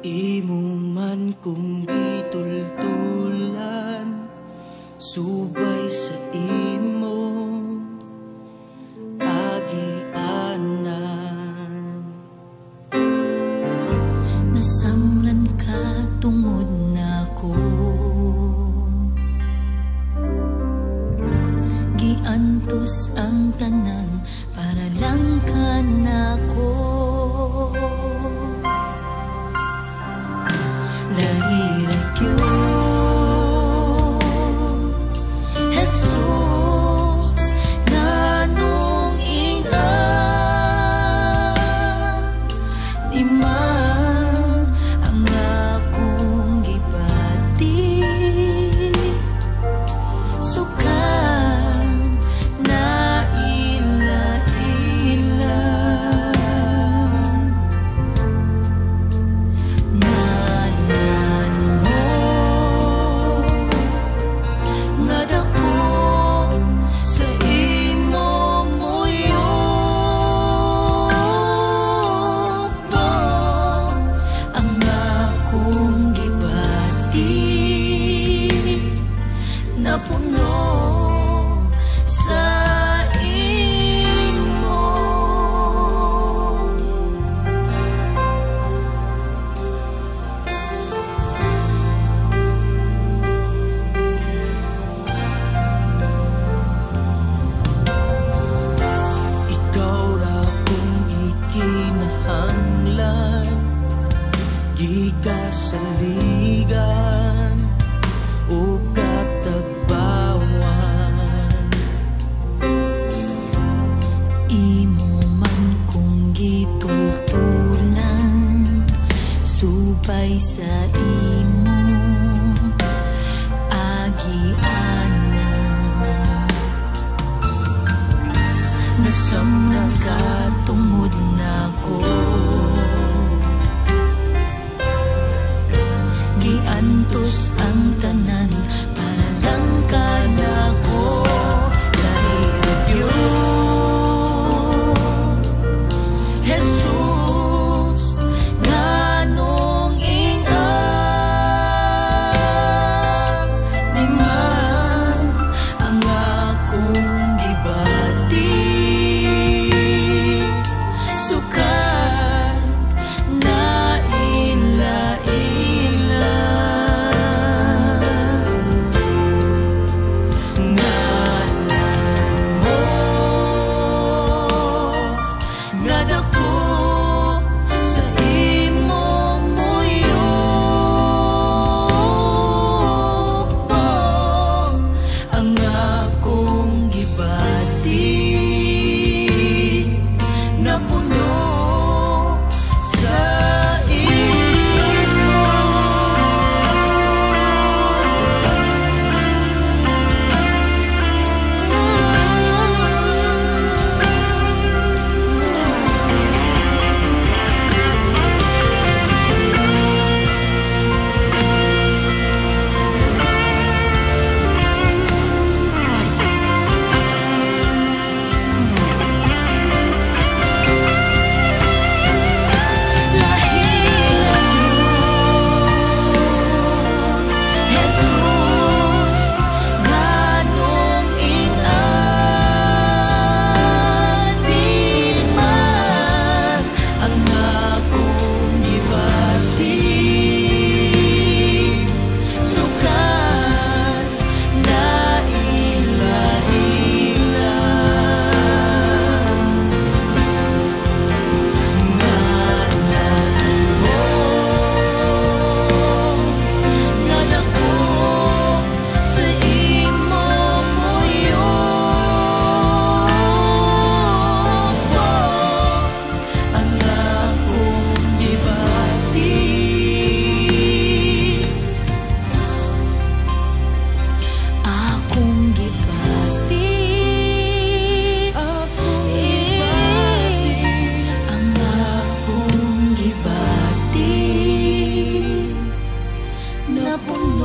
Imo man kung gitultulan, subay sa imo agianan. Nasamlan ka tungod nako, giantos ang tanan para lang kanako. Lahiragyo Jesus, nganong ingan di man ang akong gipati, sukan na ila-ila napuno sa imo. Ikaw ra kung ikinahanglan, gigasaligan o katagbawan. Imo man kung gitultulan, subay sa imo agianan. Nasamlan ka tungod nako, giantos ang tanan para lang kanako. Lahiragyo Jesus, nganong ingan di man ang akong gibati, sukat na ila-ila napuno